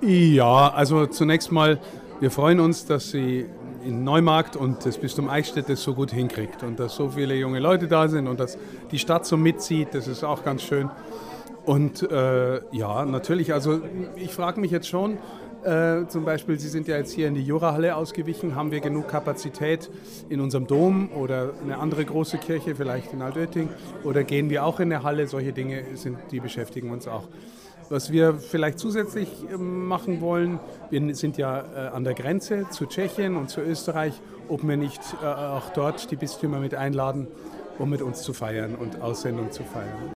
Ja, also zunächst mal, wir freuen uns, dass Sie in Neumarkt und das Bistum Eichstätt das so gut hinkriegt und dass so viele junge Leute da sind und dass die Stadt so mitzieht, das ist auch ganz schön. Und ja, natürlich, also ich frage mich jetzt schon, zum Beispiel, Sie sind ja jetzt hier in die Jurahalle ausgewichen, haben wir genug Kapazität in unserem Dom oder eine andere große Kirche, vielleicht in Altötting, oder gehen wir auch in eine Halle? Solche Dinge sind, die beschäftigen uns auch. Was wir vielleicht zusätzlich machen wollen, wir sind ja an der Grenze zu Tschechien und zu Österreich, ob wir nicht auch dort die Bistümer mit einladen, um mit uns zu feiern und Aussendung zu feiern.